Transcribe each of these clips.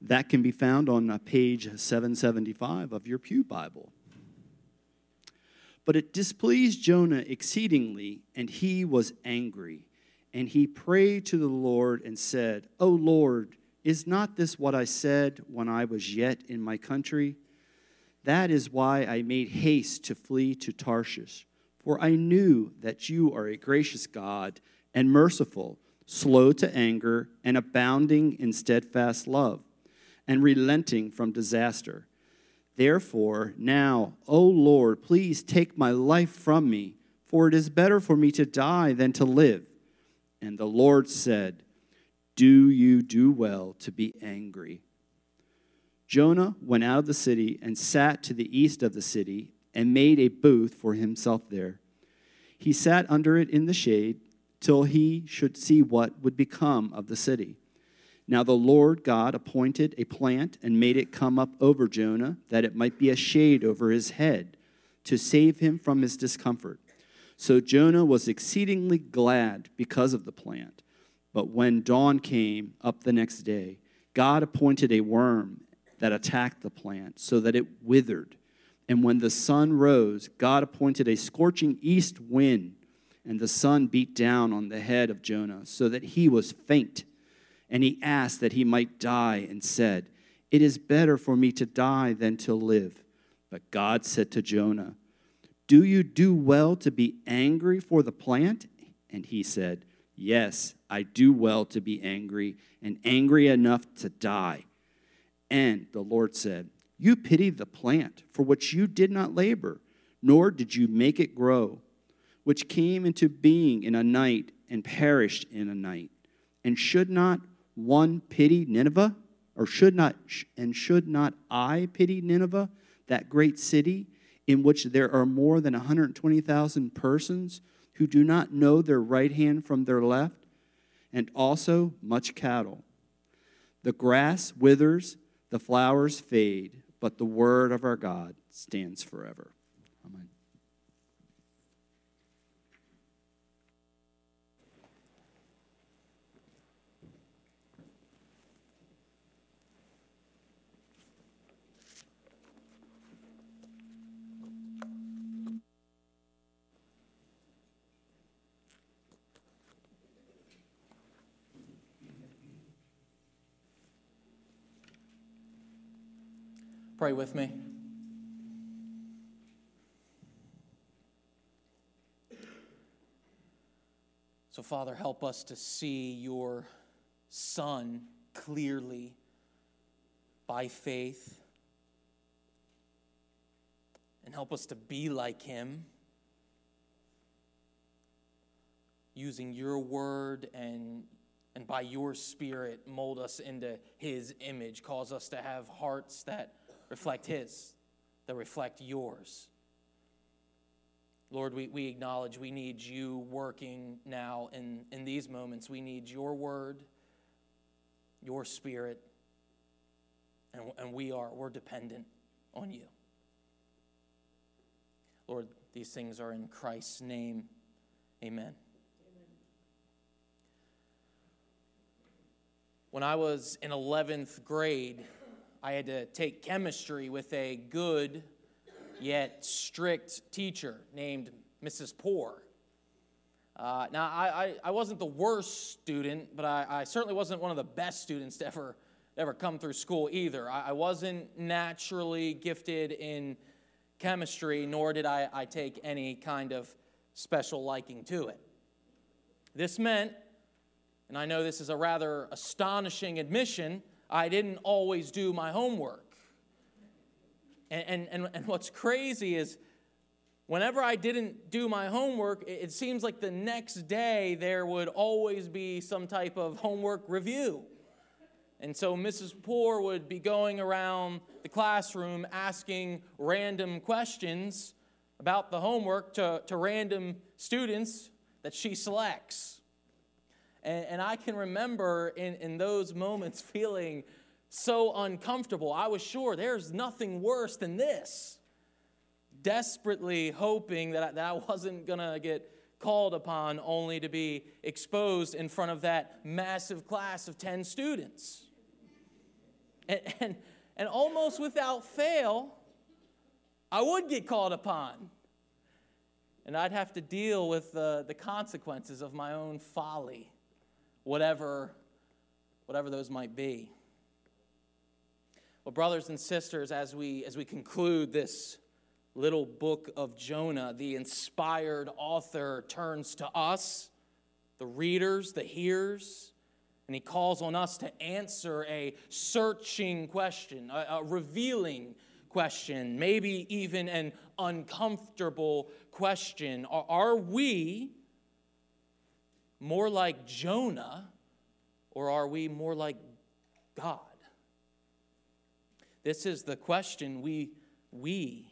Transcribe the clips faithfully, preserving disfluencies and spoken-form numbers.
That can be found on uh, page seven seventy-five of your Pew Bible. But it displeased Jonah exceedingly, and he was angry. And he prayed to the Lord and said, O Lord, is not this what I said when I was yet in my country? That is why I made haste to flee to Tarshish. For I knew that you are a gracious God and merciful, slow to anger, and abounding in steadfast love, and relenting from disaster. Therefore, now, O Lord, please take my life from me, for it is better for me to die than to live. And the Lord said, Do you do well to be angry? Jonah went out of the city and sat to the east of the city and made a booth for himself there. He sat under it in the shade till he should see what would become of the city. Now the Lord God appointed a plant and made it come up over Jonah, that it might be a shade over his head, to save him from his discomfort. So Jonah was exceedingly glad because of the plant. But when dawn came up the next day, God appointed a worm that attacked the plant, so that it withered. And when the sun rose, God appointed a scorching east wind, and the sun beat down on the head of Jonah, so that he was faint. And he asked that he might die, and said, It is better for me to die than to live. But God said to Jonah, Do you do well to be angry for the plant? And he said, Yes, I do well to be angry, and angry enough to die. And the Lord said, You pity the plant for which you did not labor, nor did you make it grow, which came into being in a night and perished in a night. And should not one pity Nineveh? Or should not, and should not I pity Nineveh, that great city, in which there are more than one hundred twenty thousand persons who do not know their right hand from their left, and also much cattle? The grass withers, the flowers fade, but the word of our God stands forever. Amen. Pray with me. So, Father, help us to see your Son clearly by faith, and help us to be like him, using your word and and by your Spirit mold us into his image. Cause us to have hearts that reflect his, that reflect yours. Lord, we, we acknowledge we need you working now in, in these moments. We need your word, your Spirit, and, and we are, we're dependent on you. Lord, these things are in Christ's name. Amen. When I was in eleventh grade, I had to take chemistry with a good yet strict teacher named Missus Poor. Uh, now, I, I, I wasn't the worst student, but I, I certainly wasn't one of the best students to ever, ever come through school either. I, I wasn't naturally gifted in chemistry, nor did I, I take any kind of special liking to it. This meant, and I know this is a rather astonishing admission, I didn't always do my homework. And, and, and what's crazy is whenever I didn't do my homework, it seems like the next day there would always be some type of homework review. And so Missus Poor would be going around the classroom asking random questions about the homework to, to random students that she selects. And, and I can remember in, in those moments feeling so uncomfortable. I was sure there's nothing worse than this. Desperately hoping that I, that I wasn't going to get called upon only to be exposed in front of that massive class of ten students. And, and, and almost without fail, I would get called upon. And I'd have to deal with the, the consequences of my own folly, whatever, whatever those might be. Well, brothers and sisters, as we, as we conclude this little book of Jonah, the inspired author turns to us, the readers, the hearers, and he calls on us to answer a searching question, a, a revealing question, maybe even an uncomfortable question. Are, are we more like Jonah, or are we more like God? This is the question we, we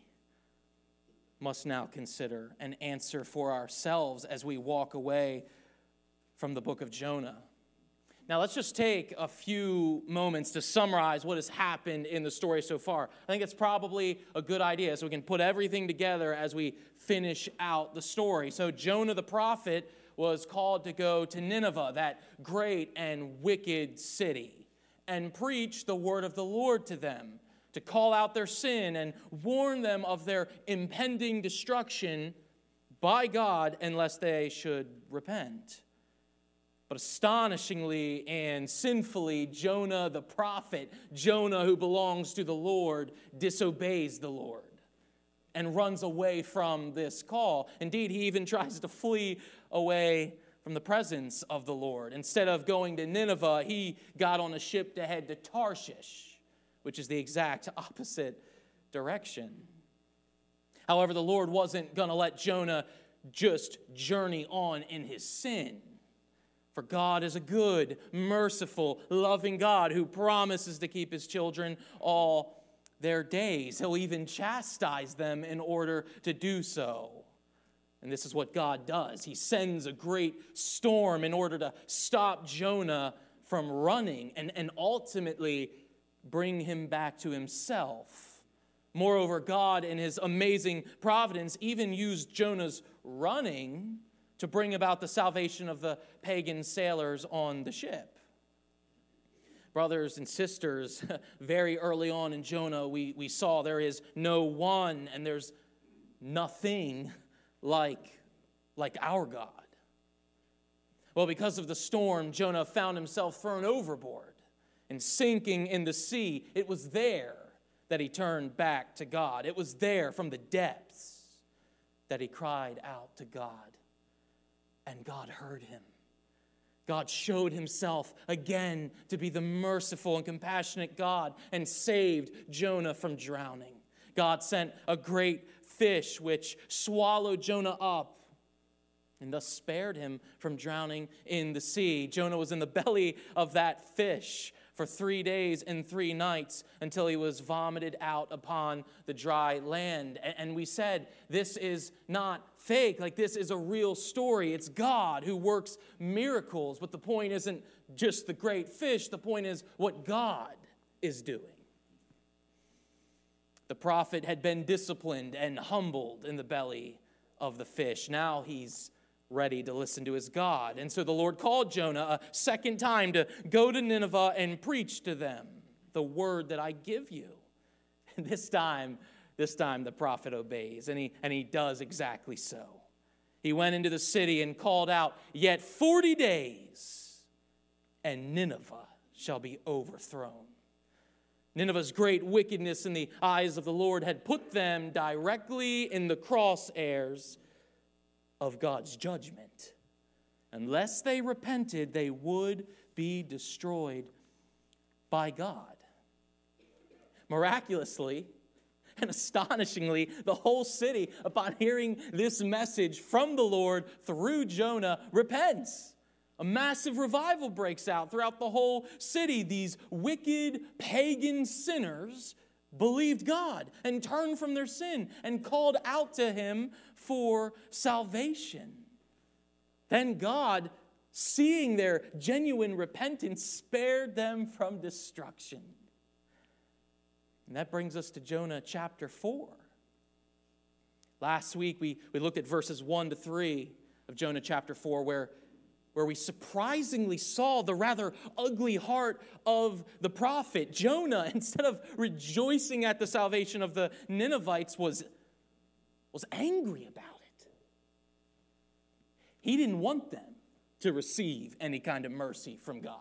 must now consider and answer for ourselves as we walk away from the book of Jonah. Now, let's just take a few moments to summarize what has happened in the story so far. I think it's probably a good idea so we can put everything together as we finish out the story. So Jonah the prophet was called to go to Nineveh, that great and wicked city, and preach the word of the Lord to them, to call out their sin and warn them of their impending destruction by God unless they should repent. But astonishingly and sinfully, Jonah the prophet, Jonah who belongs to the Lord, disobeys the Lord and runs away from this call. Indeed, he even tries to flee away from the presence of the Lord. Instead of going to Nineveh, he got on a ship to head to Tarshish, which is the exact opposite direction. However, the Lord wasn't going to let Jonah just journey on in his sin. For God is a good, merciful, loving God who promises to keep his children all their days. He'll even chastise them in order to do so. And this is what God does. He sends a great storm in order to stop Jonah from running and, and ultimately bring him back to himself. Moreover, God in his amazing providence even used Jonah's running to bring about the salvation of the pagan sailors on the ship. Brothers and sisters, very early on in Jonah, we, we saw there is no one and there's nothing like, like our God. Well, because of the storm, Jonah found himself thrown overboard and sinking in the sea. It was there that he turned back to God. It was there from the depths that he cried out to God. And God heard him. God showed himself again to be the merciful and compassionate God and saved Jonah from drowning. God sent a great fish which swallowed Jonah up and thus spared him from drowning in the sea. Jonah was in the belly of that fish for three days and three nights until he was vomited out upon the dry land. And we said, this is not fake. Like, this is a real story. It's God who works miracles. But the point isn't just the great fish. The point is what God is doing. The prophet had been disciplined and humbled in the belly of the fish. Now he's ready to listen to his God. And so the Lord called Jonah a second time to go to Nineveh and preach to them the word that I give you. And this time, this time the prophet obeys, and he, and he does exactly so. He went into the city and called out, "Yet forty days, and Nineveh shall be overthrown." Nineveh's great wickedness in the eyes of the Lord had put them directly in the crosshairs of God's judgment. Unless they repented, they would be destroyed by God. Miraculously and astonishingly, the whole city, upon hearing this message from the Lord through Jonah, repents. A massive revival breaks out throughout the whole city. These wicked pagan sinners believed God and turned from their sin and called out to him for salvation. Then God, seeing their genuine repentance, spared them from destruction. And that brings us to Jonah chapter four. Last week we, we looked at verses one to three of Jonah chapter four, where where we surprisingly saw the rather ugly heart of the prophet. Jonah, instead of rejoicing at the salvation of the Ninevites, was, was angry about it. He didn't want them to receive any kind of mercy from God.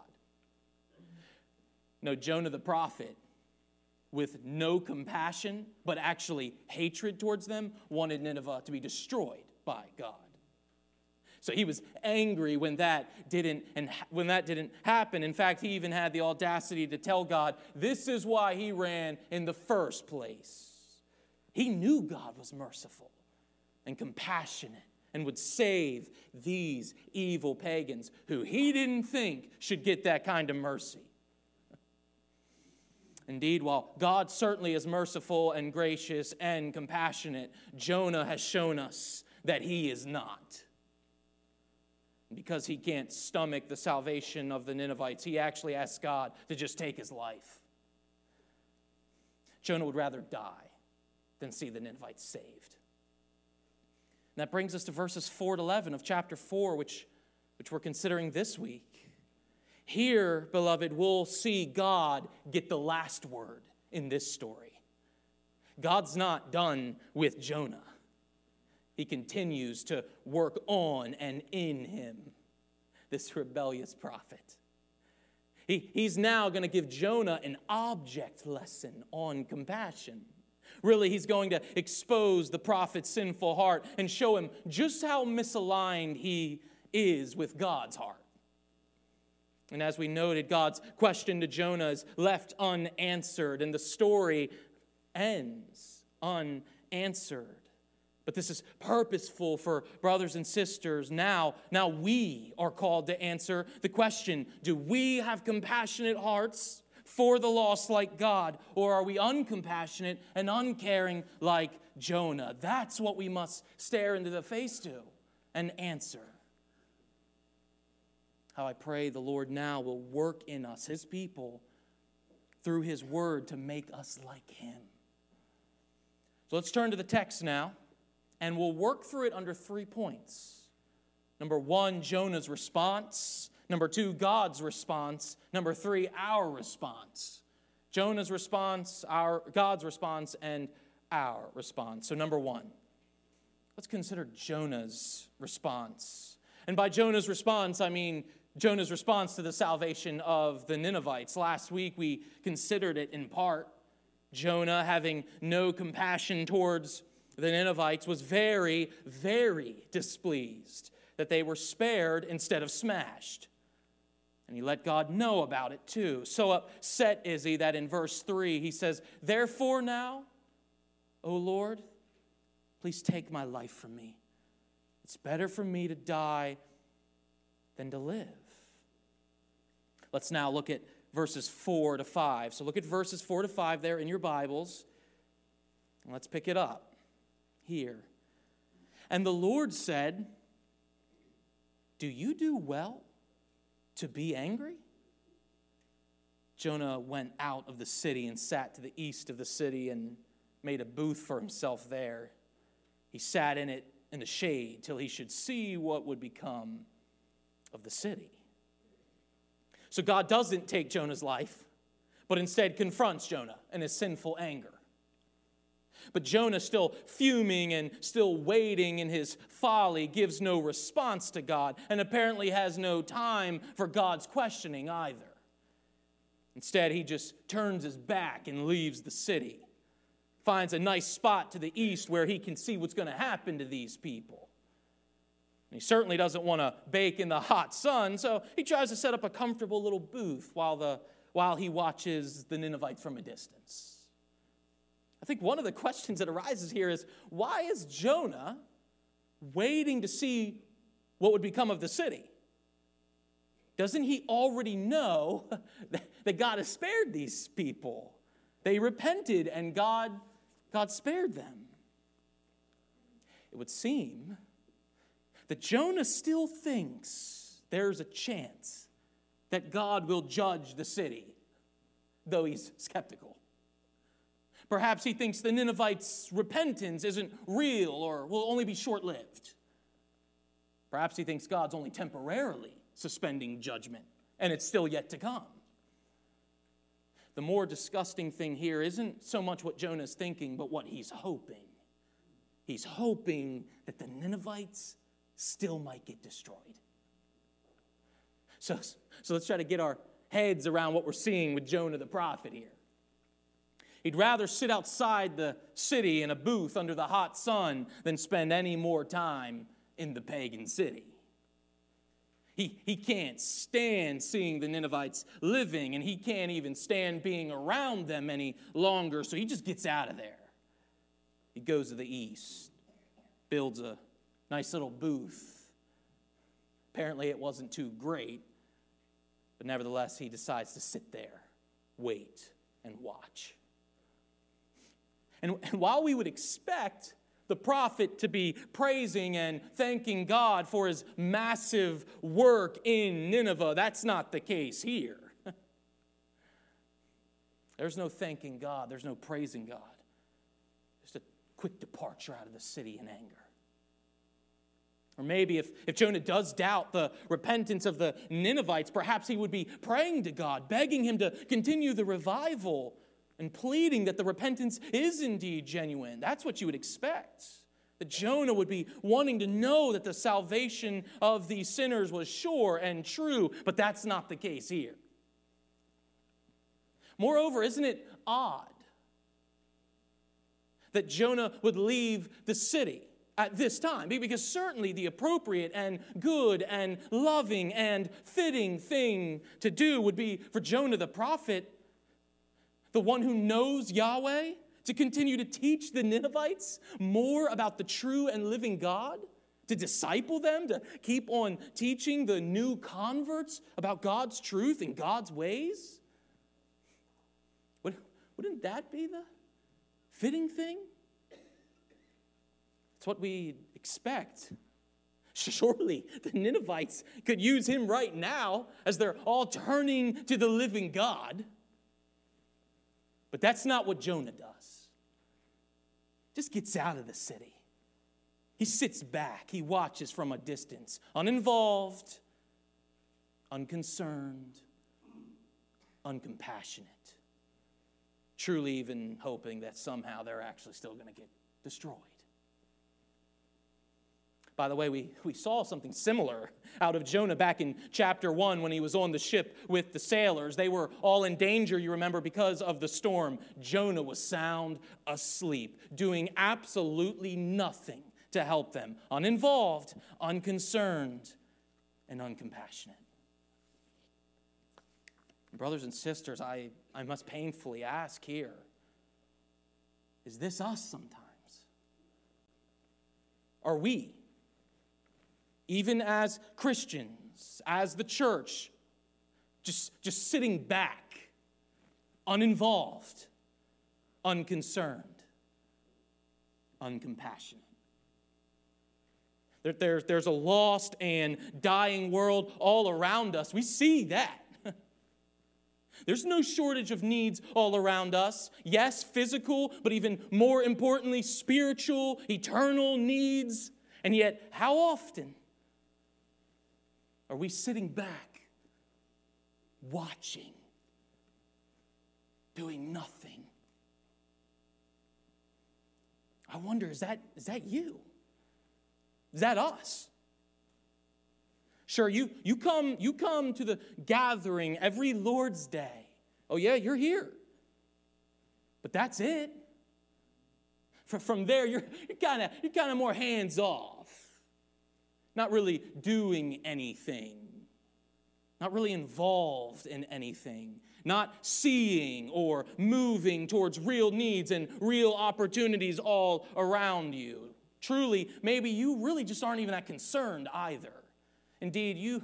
No, Jonah the prophet, with no compassion, but actually hatred towards them, wanted Nineveh to be destroyed by God. So he was angry when that didn't and when that didn't happen. In fact, he even had the audacity to tell God, this is why he ran in the first place. He knew God was merciful and compassionate and would save these evil pagans who he didn't think should get that kind of mercy. Indeed, while God certainly is merciful and gracious and compassionate, Jonah has shown us that he is not. Because he can't stomach the salvation of the Ninevites, he actually asks God to just take his life. Jonah would rather die than see the Ninevites saved. And that brings us to verses four to eleven of chapter four, which, which we're considering this week. Here, beloved, we'll see God get the last word in this story. God's not done with Jonah. He continues to work on and in him, this rebellious prophet. He, he's now going to give Jonah an object lesson on compassion. Really, he's going to expose the prophet's sinful heart and show him just how misaligned he is with God's heart. And as we noted, God's question to Jonah is left unanswered, and the story ends unanswered. But this is purposeful for brothers and sisters. Now, now we are called to answer the question, do we have compassionate hearts for the lost like God, or are we uncompassionate and uncaring like Jonah? That's what we must stare into the face to and answer. How I pray the Lord now will work in us, his people, through his word to make us like him. So let's turn to the text now. And we'll work through it under three points. Number one, Jonah's response. Number two, God's response. Number three, our response. Jonah's response, our God's response, and our response. So number one, let's consider Jonah's response. And by Jonah's response, I mean Jonah's response to the salvation of the Ninevites. Last week we considered it in part. Jonah, having no compassion towards the Ninevites, was very, very displeased that they were spared instead of smashed. And he let God know about it too. So upset is he that in verse three he says, therefore now, O Lord, please take my life from me. It's better for me to die than to live. Let's now look at verses four to five. So look at verses four to five there in your Bibles. And let's pick it up here. And the Lord said, do you do well to be angry? Jonah went out of the city and sat to the east of the city and made a booth for himself there. He sat in it in the shade till he should see what would become of the city. So God doesn't take Jonah's life, but instead confronts Jonah in his sinful anger. But Jonah, still fuming and still waiting in his folly, gives no response to God and apparently has no time for God's questioning either. Instead, he just turns his back and leaves the city, finds a nice spot to the east where he can see what's going to happen to these people. And he certainly doesn't want to bake in the hot sun, so he tries to set up a comfortable little booth while, the, while he watches the Ninevites from a distance. I think one of the questions that arises here is, why is Jonah waiting to see what would become of the city? Doesn't he already know that God has spared these people? They repented and God, God spared them. It would seem that Jonah still thinks there's a chance that God will judge the city, though he's skeptical. Perhaps he thinks the Ninevites' repentance isn't real or will only be short-lived. Perhaps he thinks God's only temporarily suspending judgment, and it's still yet to come. The more disgusting thing here isn't so much what Jonah's thinking, but what he's hoping. He's hoping that the Ninevites still might get destroyed. So, so let's try to get our heads around what we're seeing with Jonah the prophet here. He'd rather sit outside the city in a booth under the hot sun than spend any more time in the pagan city. He, he can't stand seeing the Ninevites living, and he can't even stand being around them any longer, so he just gets out of there. He goes to the east, builds a nice little booth. Apparently it wasn't too great, but nevertheless he decides to sit there, wait, and watch. And, and while we would expect the prophet to be praising and thanking God for his massive work in Nineveh, that's not the case here. There's no thanking God. There's no praising God. Just a quick departure out of the city in anger. Or maybe if, if Jonah does doubt the repentance of the Ninevites, perhaps he would be praying to God, begging him to continue the revival and pleading that the repentance is indeed genuine. That's what you would expect. That Jonah would be wanting to know that the salvation of these sinners was sure and true, but that's not the case here. Moreover, isn't it odd that Jonah would leave the city at this time? Because certainly the appropriate and good and loving and fitting thing to do would be for Jonah the prophet, the one who knows Yahweh, to continue to teach the Ninevites more about the true and living God, to disciple them, to keep on teaching the new converts about God's truth and God's ways. Wouldn't that be the fitting thing? It's what we expect. Surely the Ninevites could use him right now as they're all turning to the living God. But that's not what Jonah does. Just gets out of the city. He sits back. He watches from a distance, uninvolved, unconcerned, uncompassionate. Truly even hoping that somehow they're actually still going to get destroyed. By the way, we, we saw something similar out of Jonah back in chapter one when he was on the ship with the sailors. They were all in danger, you remember, because of the storm. Jonah was sound asleep, doing absolutely nothing to help them. Uninvolved, unconcerned, and uncompassionate. Brothers and sisters, I, I must painfully ask here, is this us sometimes? Are we, even as Christians, as the church, just, just sitting back, uninvolved, unconcerned, uncompassionate? There, there, there's a lost and dying world all around us. We see that. There's no shortage of needs all around us. Yes, physical, but even more importantly, spiritual, eternal needs. And yet, how often are we sitting back, watching, doing nothing? I wonder, is that, is that you? Is that us? Sure, you, you, come, you come to the gathering every Lord's Day. Oh yeah, you're here. But that's it. From there, you're kind of you're kind of more hands off. Not really doing anything. Not really involved in anything. Not seeing or moving towards real needs and real opportunities all around you. Truly, maybe you really just aren't even that concerned either. Indeed, you,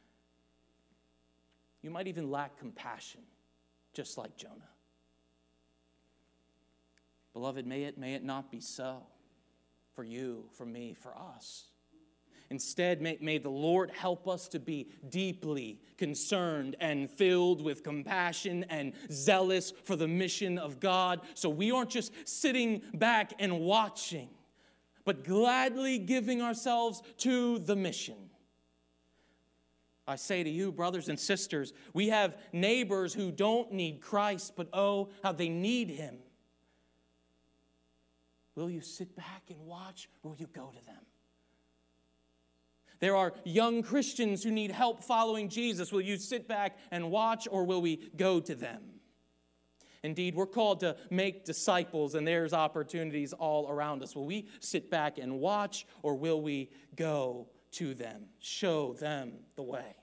you might even lack compassion, just like Jonah. Beloved, may it, may it not be so for you, for me, for us. Instead, may, may the Lord help us to be deeply concerned and filled with compassion and zealous for the mission of God, so we aren't just sitting back and watching, but gladly giving ourselves to the mission. I say to you, brothers and sisters, we have neighbors who don't need Christ, but oh, how they need him. Will you sit back and watch, or will you go to them? There are young Christians who need help following Jesus. Will you sit back and watch, or will we go to them? Indeed, we're called to make disciples, and there's opportunities all around us. Will we sit back and watch, or will we go to them, show them the way?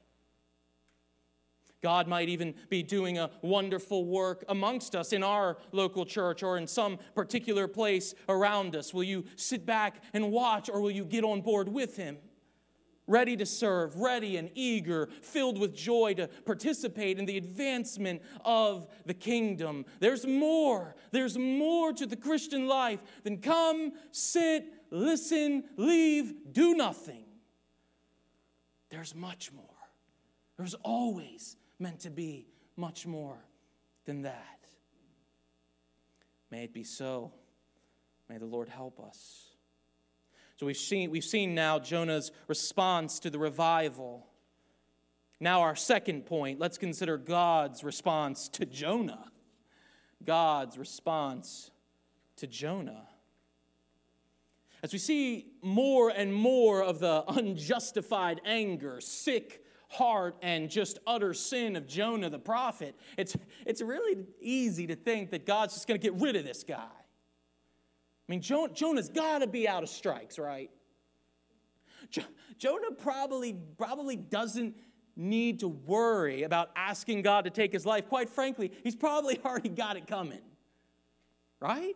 God might even be doing a wonderful work amongst us in our local church or in some particular place around us. Will you sit back and watch, or will you get on board with him? Ready to serve, ready and eager, filled with joy to participate in the advancement of the kingdom. There's more. There's more to the Christian life than come, sit, listen, leave, do nothing. There's much more. There's always meant to be much more than that. May it be so. May the Lord help us. So we've seen, we've seen now Jonah's response to the revival. Now our second point, let's consider God's response to Jonah. God's response to Jonah. As we see more and more of the unjustified anger, sick heart, and just utter sin of Jonah the prophet, it's, it's really easy to think that God's just going to get rid of this guy. I mean, Jonah, Jonah's got to be out of strikes, right? Jo- Jonah probably, probably doesn't need to worry about asking God to take his life. Quite frankly, he's probably already got it coming, right?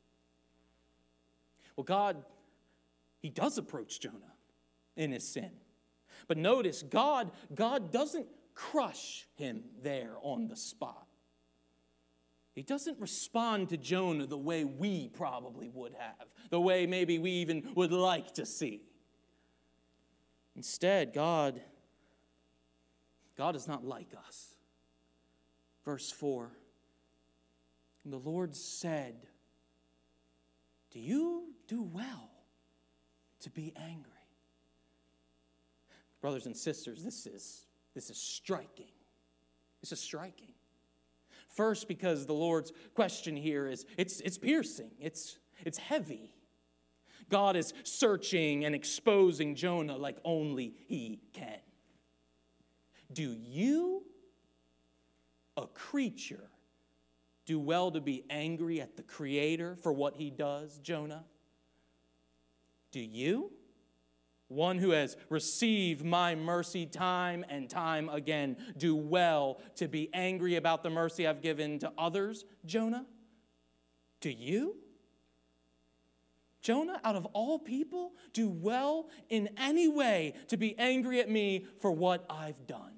Well, God, he does approach Jonah in his sin. But notice, God, God doesn't crush him there on the spot. He doesn't respond to Jonah the way we probably would have, the way maybe we even would like to see. Instead, God, God is not like us. Verse four, and the Lord said, do you do well to be angry? Brothers and sisters, this is, this is striking. This is striking. First, because the Lord's question here is, it's, it's piercing, it's, it's heavy. God is searching and exposing Jonah like only he can. Do you, a creature, do well to be angry at the Creator for what he does, Jonah? Do you? One who has received my mercy time and time again, do well to be angry about the mercy I've given to others, Jonah? Do you? Jonah, out of all people, do well in any way to be angry at me for what I've done?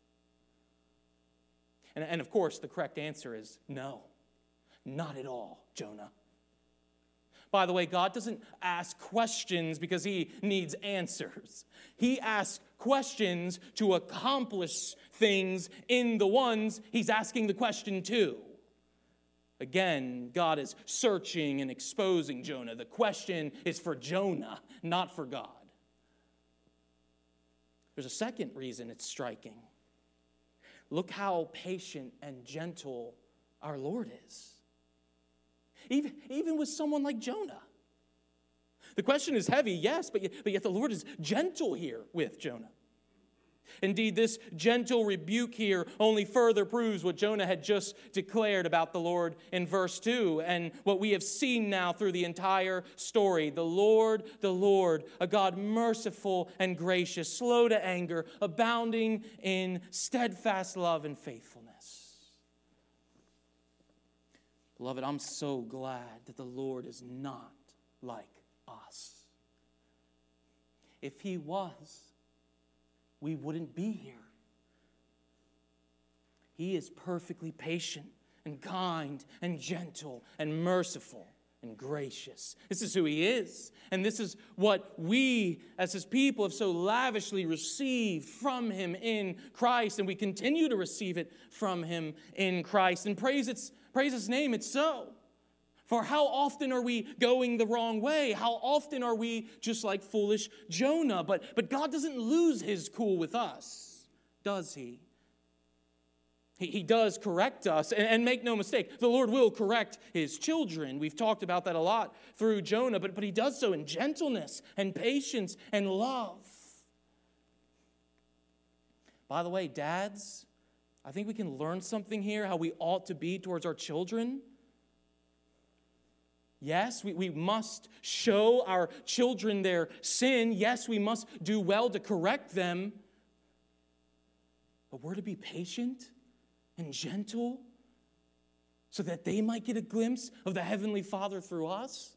And, and of course, the correct answer is no, not at all, Jonah. By the way, God doesn't ask questions because he needs answers. He asks questions to accomplish things in the ones he's asking the question to. Again, God is searching and exposing Jonah. The question is for Jonah, not for God. There's a second reason it's striking. Look how patient and gentle our Lord is. Even, even with someone like Jonah. The question is heavy, yes, but yet, but yet the Lord is gentle here with Jonah. Indeed, this gentle rebuke here only further proves what Jonah had just declared about the Lord in verse two, and what we have seen now through the entire story. The Lord, the Lord, a God merciful and gracious, slow to anger, abounding in steadfast love and faithfulness. Beloved, I'm so glad that the Lord is not like us. If he was, we wouldn't be here. He is perfectly patient and kind and gentle and merciful and gracious. This is who he is. And this is what we as his people have so lavishly received from him in Christ. And we continue to receive it from him in Christ. And praise its Praise his name, it's so. For how often are we going the wrong way? How often are we just like foolish Jonah? But, but God doesn't lose his cool with us. does he? He, he does correct us, and, and make no mistake, the Lord will correct his children. We've talked about that a lot through Jonah, but, but he does so in gentleness and patience and love. By the way, dads, I think we can learn something here, how we ought to be towards our children. Yes, we, we must show our children their sin. Yes, we must do well to correct them. But we're to be patient and gentle so that they might get a glimpse of the Heavenly Father through us.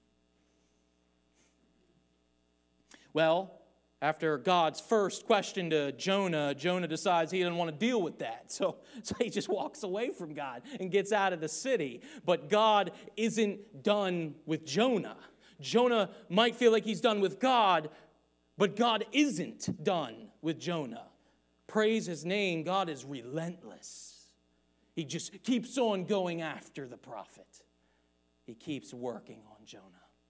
Well, after God's first question to Jonah, Jonah decides he doesn't want to deal with that. So, so he just walks away from God and gets out of the city. But God isn't done with Jonah. Jonah might feel like he's done with God, but God isn't done with Jonah. Praise his name, God is relentless. He just keeps on going after the prophet. He keeps working on Jonah.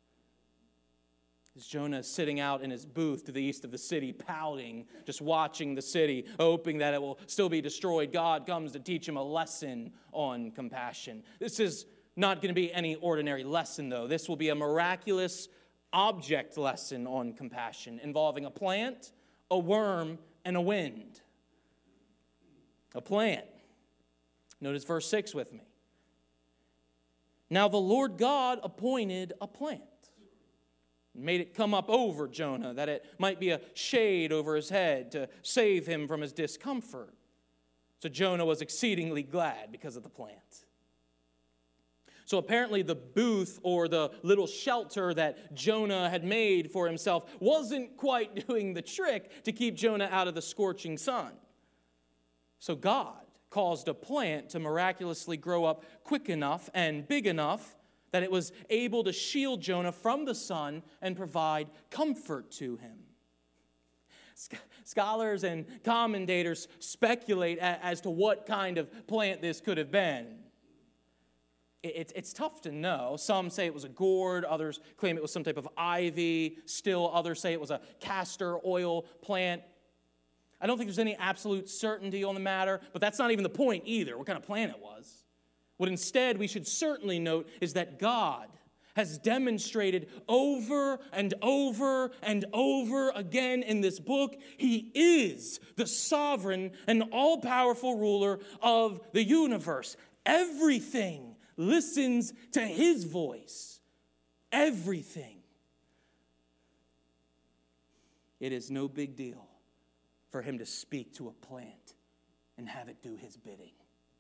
As Jonah is sitting out in his booth to the east of the city, pouting, just watching the city, hoping that it will still be destroyed, God comes to teach him a lesson on compassion. This is not going to be any ordinary lesson, though. This will be a miraculous object lesson on compassion involving a plant, a worm, and a wind. A plant. Notice verse six with me. Now the Lord God appointed a plant, made it come up over Jonah, that it might be a shade over his head to save him from his discomfort. So Jonah was exceedingly glad because of the plant. So apparently the booth or the little shelter that Jonah had made for himself wasn't quite doing the trick to keep Jonah out of the scorching sun. So God caused a plant to miraculously grow up quick enough and big enough that it was able to shield Jonah from the sun and provide comfort to him. Scholars and commentators speculate as to what kind of plant this could have been. It's tough to know. Some say it was a gourd, others claim it was some type of ivy, still others say it was a castor oil plant. I don't think there's any absolute certainty on the matter, but that's not even the point either, what kind of plant it was. What instead we should certainly note is that God has demonstrated over and over and over again in this book, He is the sovereign and all-powerful ruler of the universe. Everything listens to His voice. Everything. It is no big deal for Him to speak to a plant and have it do His bidding.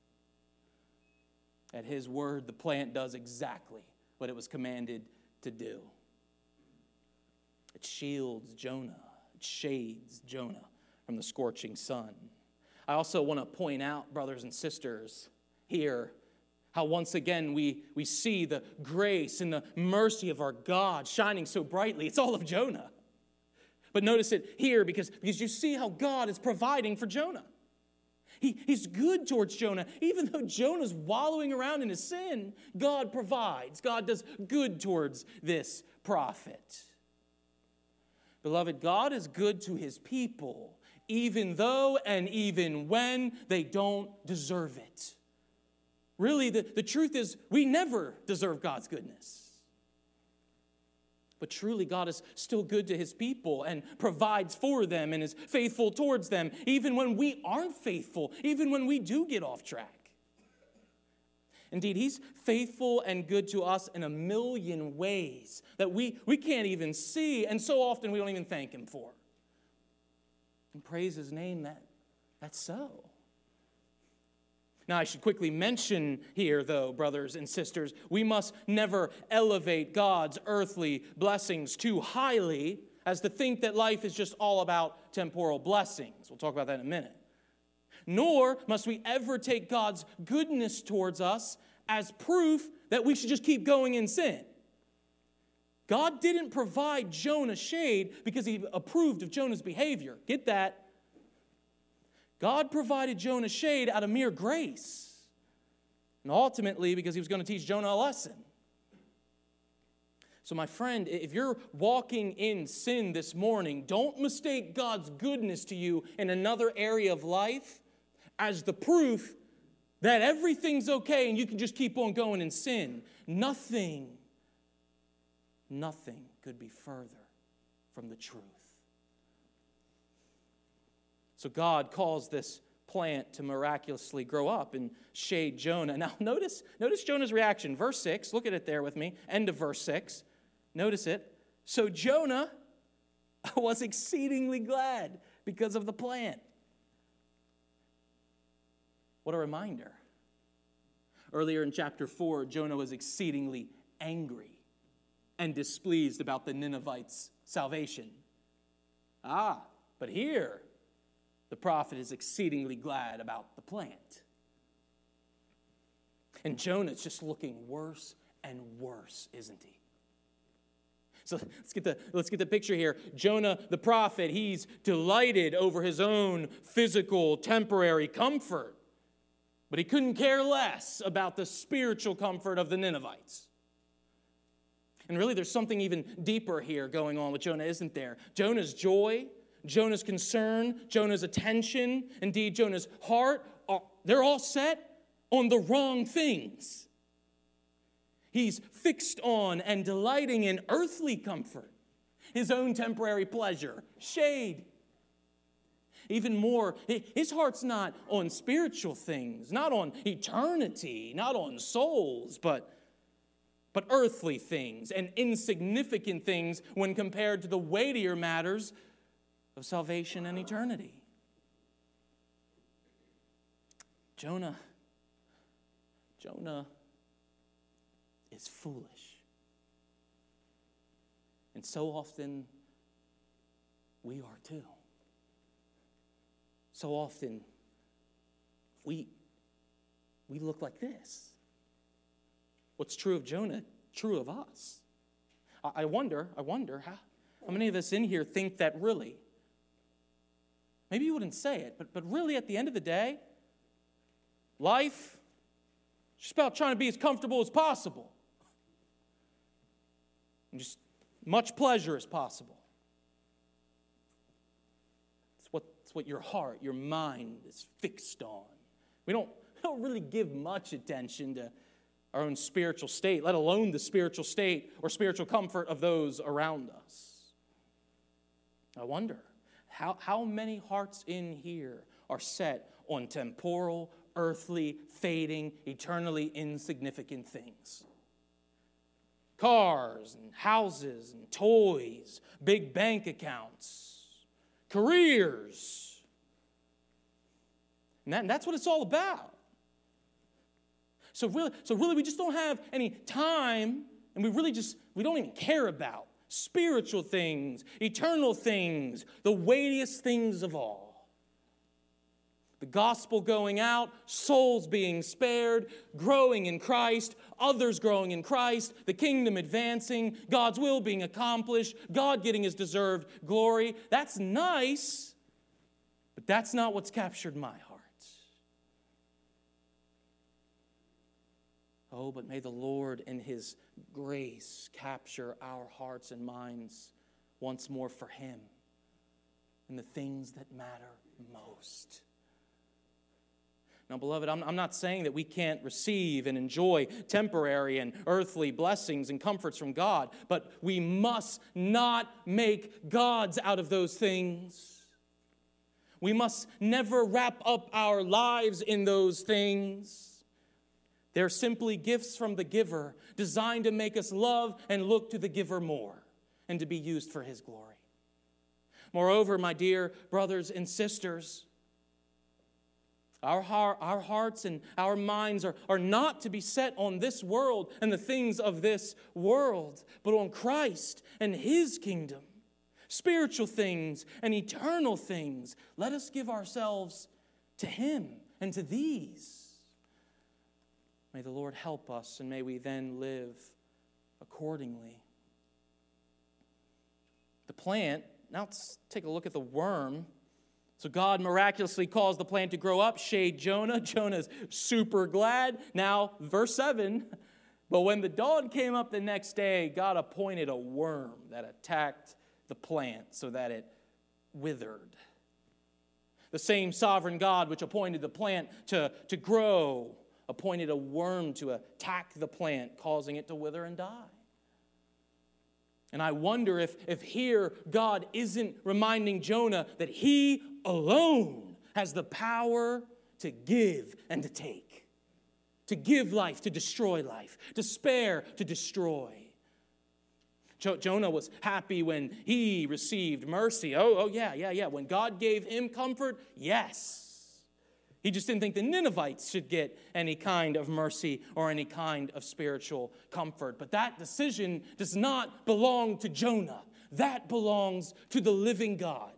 At His word, the plant does exactly what it was commanded to do. It shields Jonah. It shades Jonah from the scorching sun. I also want to point out, brothers and sisters, here, how once again we, we see the grace and the mercy of our God shining so brightly. It's all of Jonah. But notice it here because, because you see how God is providing for Jonah. He, he's good towards Jonah. Even though Jonah's wallowing around in his sin, God provides. God does good towards this prophet. Beloved, God is good to His people, even though and even when they don't deserve it. Really, the, the truth is we never deserve God's goodness. But truly, God is still good to His people and provides for them and is faithful towards them, even when we aren't faithful, even when we do get off track. Indeed, He's faithful and good to us in a million ways that we, we can't even see, and so often we don't even thank Him for. And praise His name, that, that's so. Now, I should quickly mention here, though, brothers and sisters, we must never elevate God's earthly blessings too highly as to think that life is just all about temporal blessings. We'll talk about that in a minute. Nor must we ever take God's goodness towards us as proof that we should just keep going in sin. God didn't provide Jonah shade because He approved of Jonah's behavior. Get that? God provided Jonah shade out of mere grace, and ultimately because He was going to teach Jonah a lesson. So my friend, if you're walking in sin this morning, don't mistake God's goodness to you in another area of life as the proof that everything's okay and you can just keep on going in sin. Nothing, nothing could be further from the truth. So God calls this plant to miraculously grow up and shade Jonah. Now notice, notice Jonah's reaction. Verse six, look at it there with me, end of verse six. Notice it. So Jonah was exceedingly glad because of the plant. What a reminder. Earlier in chapter four, Jonah was exceedingly angry and displeased about the Ninevites' salvation. Ah, but here, the prophet is exceedingly glad about the plant. And Jonah's just looking worse and worse, isn't he? So let's get the let's get the picture here. Jonah, the prophet, he's delighted over his own physical, temporary comfort. But he couldn't care less about the spiritual comfort of the Ninevites. And really, there's something even deeper here going on with Jonah, isn't there? Jonah's joy, Jonah's concern, Jonah's attention, indeed Jonah's heart, they're all set on the wrong things. He's fixed on and delighting in earthly comfort, his own temporary pleasure, shade. Even more, his heart's not on spiritual things, not on eternity, not on souls, but, but earthly things and insignificant things when compared to the weightier matters of salvation and eternity. Jonah, Jonah is foolish. And so often, we are too. So often, we, we look like this. What's true of Jonah, true of us. I, I wonder, I wonder, how, how many of us in here think that really? Maybe you wouldn't say it, but, but really at the end of the day, life is just about trying to be as comfortable as possible. And just much pleasure as possible. It's what, it's what your heart, your mind is fixed on. We don't, we don't really give much attention to our own spiritual state, let alone the spiritual state or spiritual comfort of those around us. I wonder, how, how many hearts in here are set on temporal, earthly, fading, eternally insignificant things? Cars and houses and toys, big bank accounts, careers. And, that, and that's what it's all about. So really, so really we just don't have any time, and we really just, we don't even care about spiritual things, eternal things, the weightiest things of all. The gospel going out, souls being spared, growing in Christ, others growing in Christ, the kingdom advancing, God's will being accomplished, God getting his deserved glory. That's nice, but that's not what's captured my heart. Oh, but may the Lord in his grace capture our hearts and minds once more for him and the things that matter most. Now, beloved, I'm, I'm not saying that we can't receive and enjoy temporary and earthly blessings and comforts from God, but we must not make gods out of those things. We must never wrap up our lives in those things. They're simply gifts from the giver, designed to make us love and look to the giver more and to be used for his glory. Moreover, my dear brothers and sisters, Our, heart, our hearts and our minds are, are not to be set on this world and the things of this world, but on Christ and his kingdom, spiritual things and eternal things. Let us give ourselves to him and to these. May the Lord help us, and may we then live accordingly. The plant, now let's take a look at the worm. So God miraculously calls the plant to grow up, shade Jonah. Jonah's super glad. Now, verse seven, But when the dawn came up the next day, God appointed a worm that attacked the plant so that it withered. The same sovereign God which appointed the plant to, to grow appointed a worm to attack the plant, causing it to wither and die. And I wonder if, if here God isn't reminding Jonah that he alone has the power to give and to take. To give life, to destroy life. To spare, to destroy. Jo- Jonah was happy when he received mercy. Oh, oh yeah, yeah, yeah. When God gave him comfort, yes. He just didn't think the Ninevites should get any kind of mercy or any kind of spiritual comfort. But that decision does not belong to Jonah. That belongs to the living God.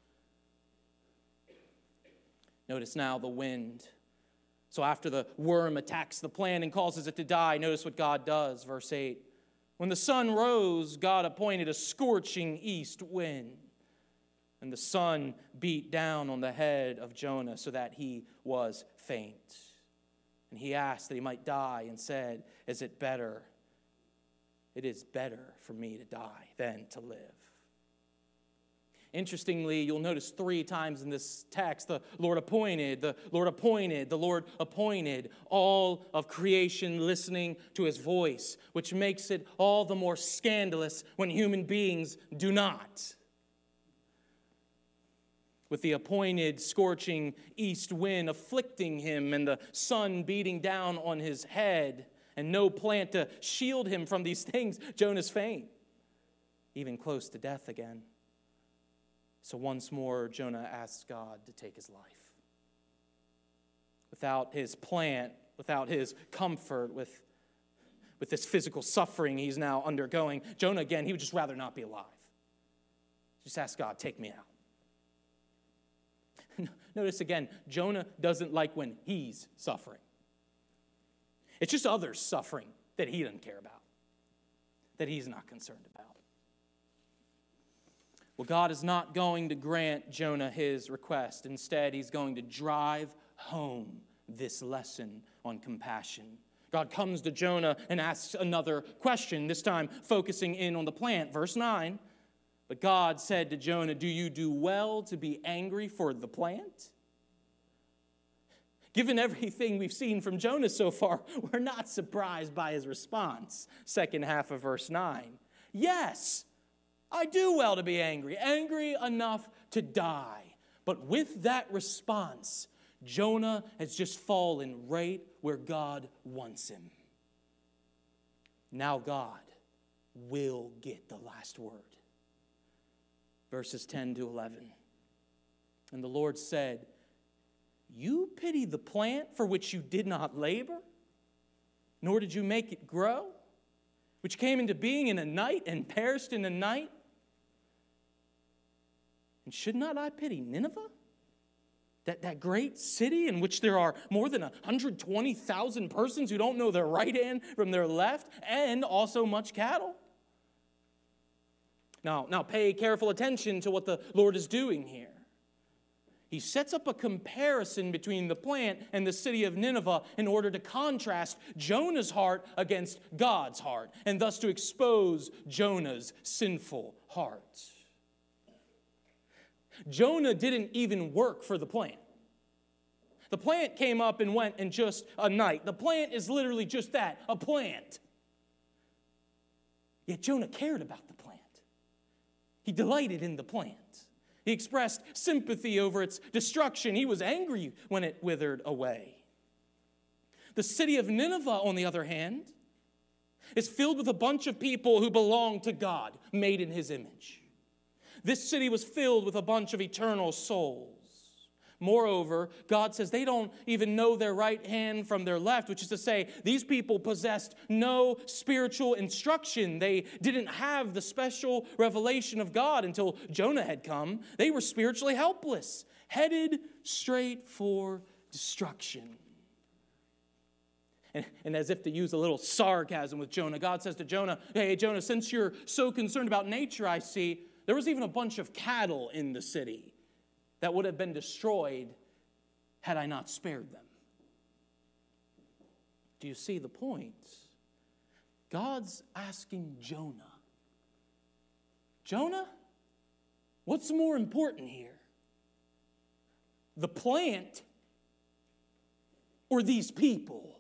Notice now the wind. So after the worm attacks the plant and causes it to die, notice what God does, verse eight. When the sun rose, God appointed a scorching east wind. And the sun beat down on the head of Jonah so that he was faint. And he asked that he might die and said, is it better? It is better for me to die than to live. Interestingly, you'll notice three times in this text, the Lord appointed, the Lord appointed, the Lord appointed, all of creation listening to his voice, which makes it all the more scandalous when human beings do not. With the appointed scorching east wind afflicting him and the sun beating down on his head and no plant to shield him from these things, Jonah's faint, even close to death again. So once more, Jonah asks God to take his life. Without his plant, without his comfort, with, with this physical suffering he's now undergoing, Jonah, again, he would just rather not be alive. Just ask God, take me out. Notice again, Jonah doesn't like when he's suffering. It's just others suffering that he doesn't care about, that he's not concerned about. Well, God is not going to grant Jonah his request. Instead, he's going to drive home this lesson on compassion. God comes to Jonah and asks another question, this time focusing in on the plant. Verse nine, but God said to Jonah, do you do well to be angry for the plant? Given everything we've seen from Jonah so far, we're not surprised by his response. Second half of verse nine. Yes, I do well to be angry, angry enough to die. But with that response, Jonah has just fallen right where God wants him. Now God will get the last word. Verses ten to eleven. And the Lord said, you pity the plant for which you did not labor, nor did you make it grow, which came into being in a night and perished in a night? And should not I pity Nineveh? That, that great city in which there are more than one hundred twenty thousand persons who don't know their right hand from their left, and also much cattle? Now, now pay careful attention to what the Lord is doing here. He sets up a comparison between the plant and the city of Nineveh in order to contrast Jonah's heart against God's heart, and thus to expose Jonah's sinful heart. Jonah didn't even work for the plant. The plant came up and went in just a night. The plant is literally just that, a plant. Yet Jonah cared about the plant. He delighted in the plant. He expressed sympathy over its destruction. He was angry when it withered away. The city of Nineveh, on the other hand, is filled with a bunch of people who belong to God, made in his image. This city was filled with a bunch of eternal souls. Moreover, God says they don't even know their right hand from their left, which is to say, these people possessed no spiritual instruction. They didn't have the special revelation of God until Jonah had come. They were spiritually helpless, headed straight for destruction. And, and as if to use a little sarcasm with Jonah, God says to Jonah, hey, Jonah, since you're so concerned about nature, I see, there was even a bunch of cattle in the city that would have been destroyed had I not spared them. Do you see the point? God's asking Jonah, Jonah, what's more important here? The plant or these people?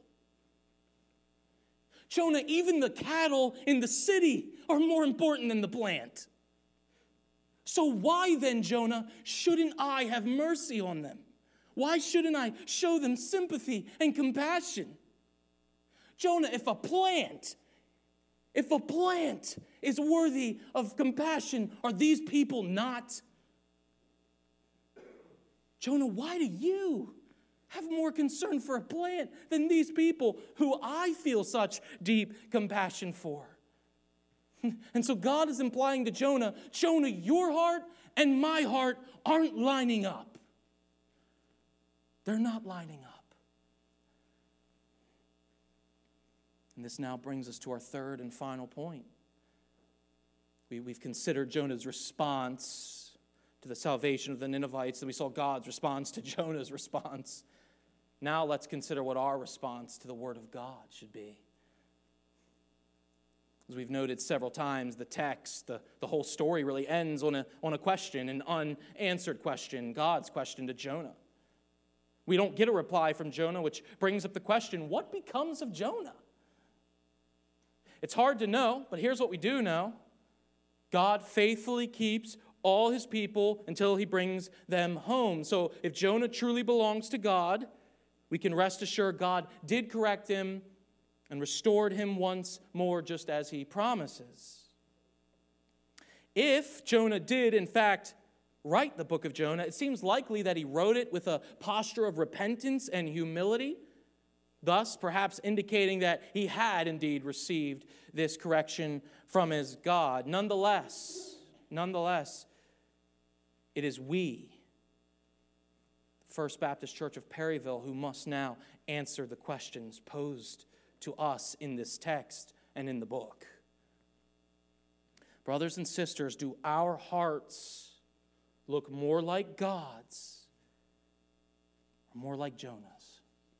Jonah, even the cattle in the city are more important than the plant. So why then, Jonah, shouldn't I have mercy on them? Why shouldn't I show them sympathy and compassion? Jonah, if a plant, if a plant is worthy of compassion, are these people not? Jonah, why do you have more concern for a plant than these people who I feel such deep compassion for? And so God is implying to Jonah, Jonah, your heart and my heart aren't lining up. They're not lining up. And this now brings us to our third and final point. We, we've considered Jonah's response to the salvation of the Ninevites, and we saw God's response to Jonah's response. Now let's consider what our response to the Word of God should be. As we've noted several times, the text, the, the whole story really ends on a, on a question, an unanswered question, God's question to Jonah. We don't get a reply from Jonah, which brings up the question, what becomes of Jonah? It's hard to know, but here's what we do know. God faithfully keeps all his people until he brings them home. So if Jonah truly belongs to God, we can rest assured God did correct him and restored him once more, just as he promises. If Jonah did, in fact, write the book of Jonah, it seems likely that he wrote it with a posture of repentance and humility, thus perhaps indicating that he had indeed received this correction from his God. Nonetheless, nonetheless, it is we, First Baptist Church of Perryville, who must now answer the questions posed to us in this text and in the book. Brothers and sisters, do our hearts look more like God's or more like Jonah's?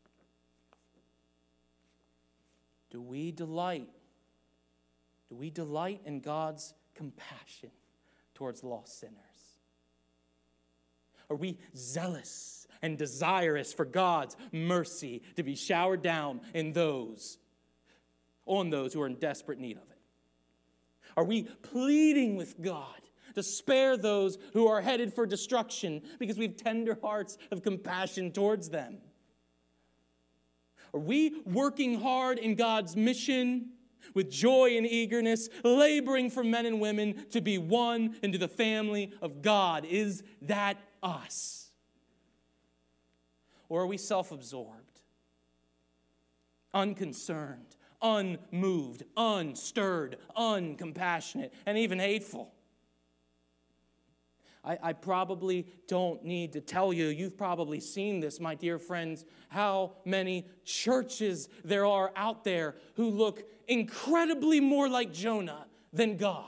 Do we delight? Do we delight in God's compassion towards lost sinners? Are we zealous and desirous for God's mercy to be showered down in those, on those who are in desperate need of it? Are we pleading with God to spare those who are headed for destruction because we have tender hearts of compassion towards them? Are we working hard in God's mission with joy and eagerness, laboring for men and women to be one into the family of God? Is that us? Or are we self-absorbed, unconcerned, unmoved, unstirred, uncompassionate, and even hateful? I, I probably don't need to tell you, you've probably seen this, my dear friends, how many churches there are out there who look incredibly more like Jonah than God.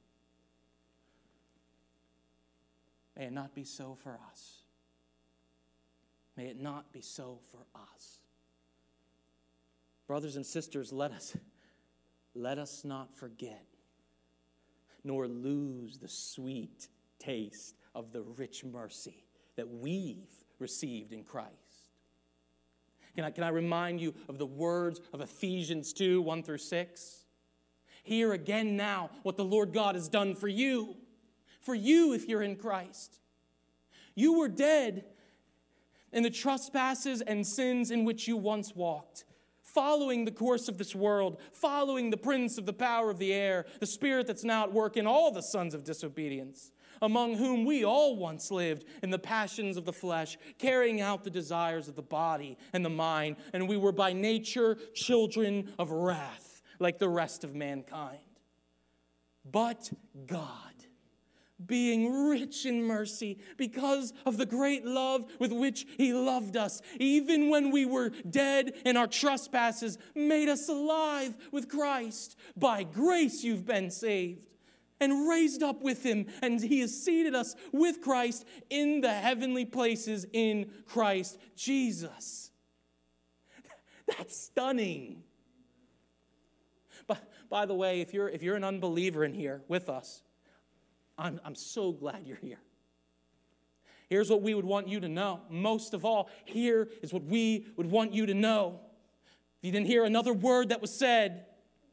May it not be so for us. May it not be so for us. Brothers and sisters, let us, let us not forget nor lose the sweet taste of the rich mercy that we've received in Christ. Can I, can I remind you of the words of Ephesians two, one through six? Hear again now what the Lord God has done for you. For you, if you're in Christ. You were dead in the trespasses and sins in which you once walked, following the course of this world, following the prince of the power of the air, the spirit that's now at work in all the sons of disobedience, among whom we all once lived in the passions of the flesh, carrying out the desires of the body and the mind, and we were by nature children of wrath, like the rest of mankind. But God, being rich in mercy, because of the great love with which he loved us, even when we were dead in our trespasses, made us alive with Christ. By grace you've been saved, and raised up with him, and he has seated us with Christ in the heavenly places in Christ Jesus. That's stunning. But by the way, if you're if you're an unbeliever in here with us, I'm I'm so glad you're here. Here's what we would want you to know. Most of all, here is what we would want you to know. If you didn't hear another word that was said,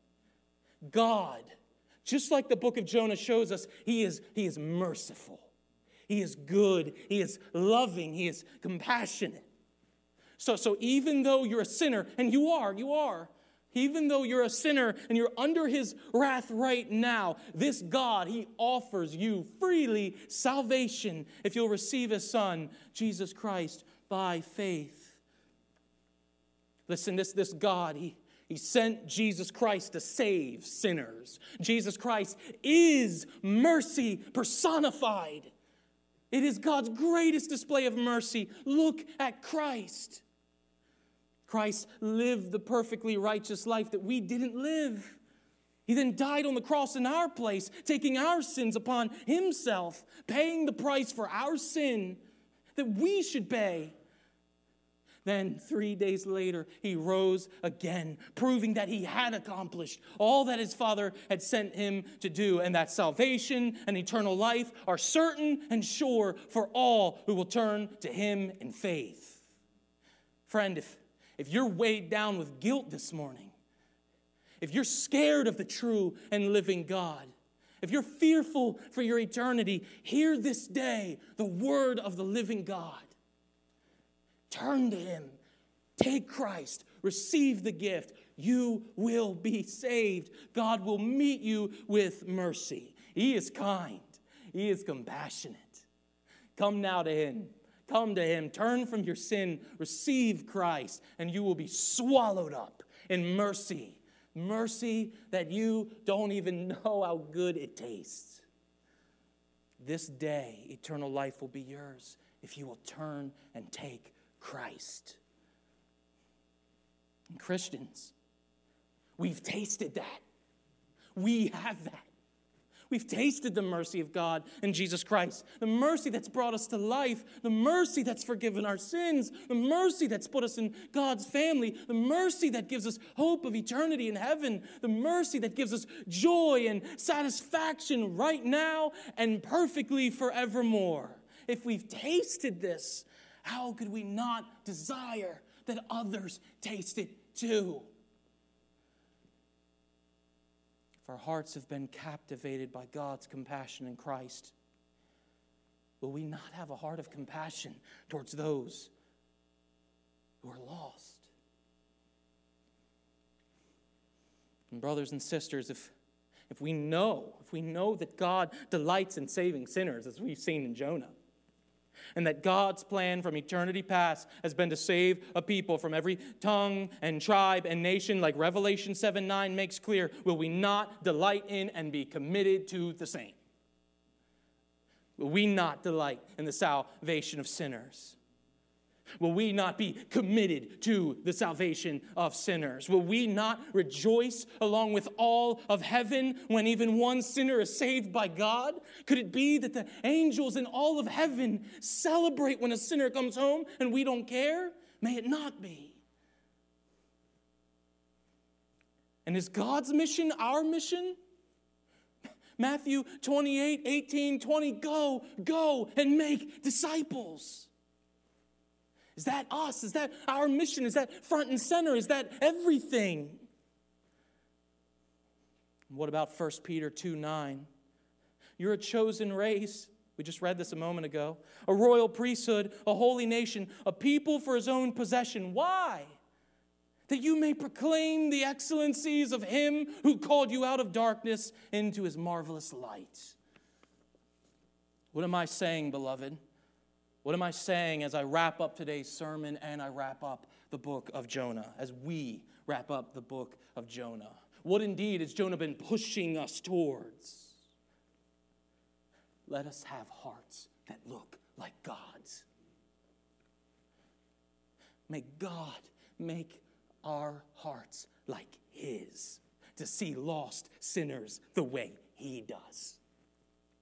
God, just like the book of Jonah shows us, he is, he is merciful. He is good. He is loving. He is compassionate. So, so even though you're a sinner, and you are, you are, even though you're a sinner and you're under his wrath right now, this God, he offers you freely salvation if you'll receive his Son, Jesus Christ, by faith. Listen, this, this God, he, he sent Jesus Christ to save sinners. Jesus Christ is mercy personified. It is God's greatest display of mercy. Look at Christ. Christ lived the perfectly righteous life that we didn't live. He then died on the cross in our place, taking our sins upon himself, paying the price for our sin that we should pay. Then three days later, he rose again, proving that he had accomplished all that his Father had sent him to do, and that salvation and eternal life are certain and sure for all who will turn to him in faith. Friend, if If you're weighed down with guilt this morning, if you're scared of the true and living God, if you're fearful for your eternity, hear this day the word of the living God. Turn to him. Take Christ. Receive the gift. You will be saved. God will meet you with mercy. He is kind. He is compassionate. Come now to him. Come to him, turn from your sin, receive Christ, and you will be swallowed up in mercy. Mercy that you don't even know how good it tastes. This day, eternal life will be yours if you will turn and take Christ. And Christians, we've tasted that. We have that. We've tasted the mercy of God in Jesus Christ. The mercy that's brought us to life. The mercy that's forgiven our sins. The mercy that's put us in God's family. The mercy that gives us hope of eternity in heaven. The mercy that gives us joy and satisfaction right now and perfectly forevermore. If we've tasted this, how could we not desire that others taste it too? Our hearts have been captivated by God's compassion in Christ. Will we not have a heart of compassion towards those who are lost? And brothers and sisters, if, if we know, if we know that God delights in saving sinners, as we've seen in Jonah, and that God's plan from eternity past has been to save a people from every tongue and tribe and nation, like Revelation seven nine makes clear, will we not delight in and be committed to the same? Will we not delight in the salvation of sinners? Will we not be committed to the salvation of sinners? Will we not rejoice along with all of heaven when even one sinner is saved by God? Could it be that the angels in all of heaven celebrate when a sinner comes home and we don't care? May it not be. And is God's mission our mission? Matthew twenty-eight, eighteen, twenty, go, go and make disciples. Is that us? Is that our mission? Is that front and center? Is that everything? What about First Peter two nine? You're a chosen race. We just read this a moment ago. A royal priesthood, a holy nation, a people for his own possession. Why? That you may proclaim the excellencies of him who called you out of darkness into his marvelous light. What am I saying, beloved? What am I saying as I wrap up today's sermon and I wrap up the book of Jonah, as we wrap up the book of Jonah? What indeed has Jonah been pushing us towards? Let us have hearts that look like God's. May God make our hearts like his, to see lost sinners the way he does.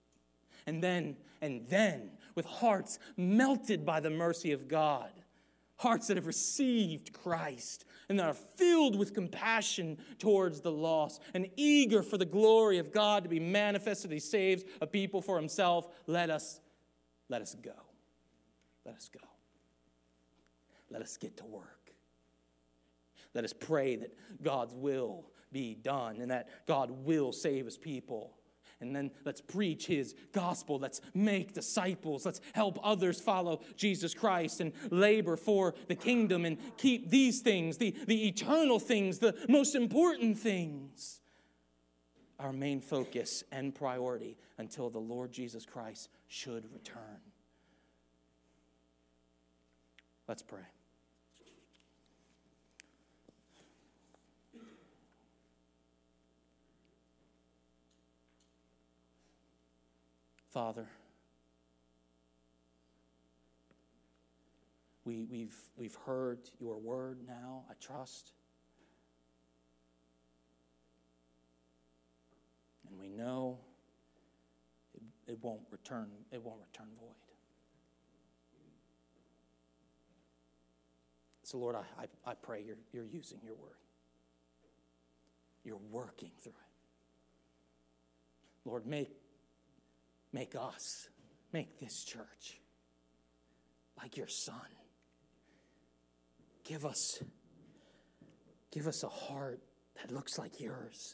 And then, and then, with hearts melted by the mercy of God, Hearts that have received Christ and that are filled with compassion towards the lost and eager for the glory of God to be manifested. He saves a people for himself. Let us, let us go. Let us go. Let us get to work. Let us pray that God's will be done and that God will save his people. And then let's preach his gospel. Let's make disciples. Let's help others follow Jesus Christ and labor for the kingdom and keep these things, the, the eternal things, the most important things, our main focus and priority until the Lord Jesus Christ should return. Let's pray. Father, we, we've, we've heard your word now, I trust. And we know it, it won't return, it won't return void. So Lord, I, I, I pray you're, you're using your word. You're working through it. Lord, make Make us, make this church like your Son. Give us, give us a heart that looks like yours.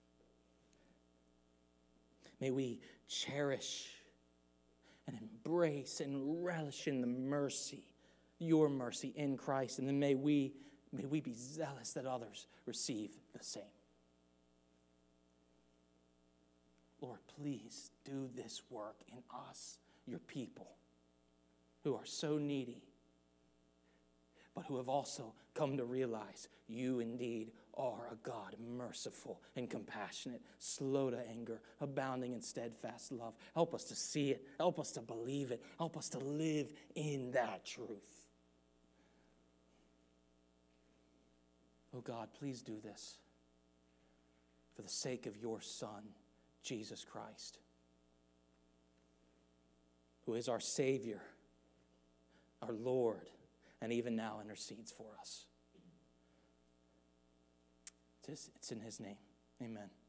May we cherish and embrace and relish in the mercy, your mercy in Christ. And then may we, may we be zealous that others receive the same. Lord, please do this work in us, your people, who are so needy, but who have also come to realize you indeed are a God merciful and compassionate, slow to anger, abounding in steadfast love. Help us to see it. Help us to believe it. Help us to live in that truth. Oh God, please do this for the sake of your Son, Jesus Christ, who is our Savior, our Lord, and even now intercedes for us. It's in his name. Amen.